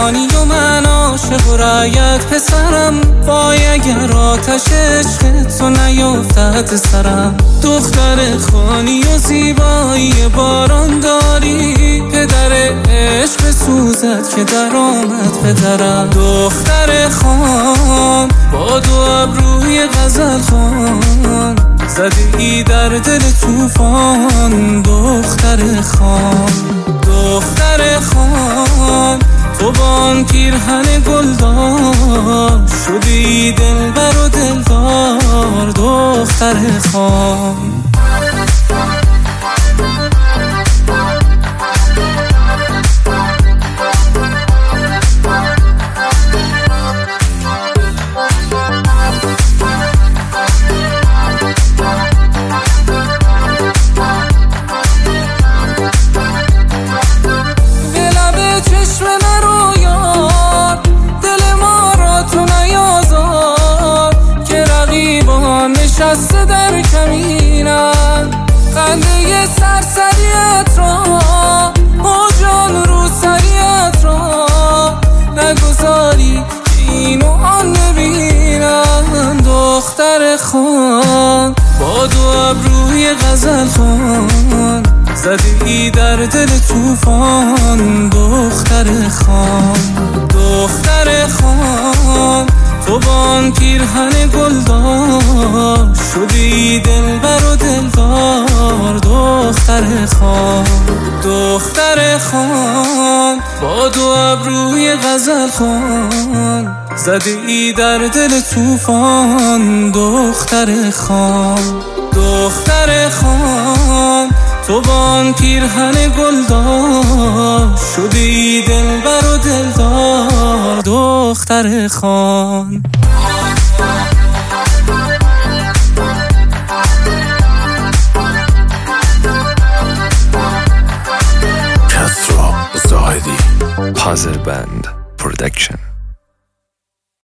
خانی و من عاشق و رعیت پسرم، وای اگر آتش عشق تو نیفتد سرم. دختر خانی و زیبایی باران داری، پدر عشق سوزد که در آمد پدرم. دختر خان با دو ابروی غزل خوان، زده ای در دل طوفان. دختر خان، دختر خان تو با آن پیرهن گلدار، شدی دلبر و دلدار. دختر خان نشسته در کمینم، خنده سرسریت را موجان رو سریت را، نگذاری که اینو آن نبینم. دختر خان با دو ابروی غزل خوان، زده ای در دل طوفان. دختر خان، دختر خان تو با آن پیرهن گلدار، شدی دلبر و دلدار. دختر خان، دختر خان با دو ابروی غزل خوان، زده ای در دل طوفان. دختر خان، دختر خان تو با آن پیرهن گلدار، شدی دلبر و دلدار. دختر خان کسرا زاهدی، پازل بند پرودکشن.